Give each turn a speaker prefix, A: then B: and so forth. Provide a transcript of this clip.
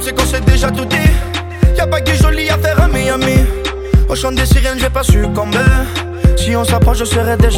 A: c'est qu'on s'est déjà tout dit. Y'a pas que du joli à faire à Miami. Au chant des sirènes, j'ai pas succombé. Si on s'approche, je serai déjà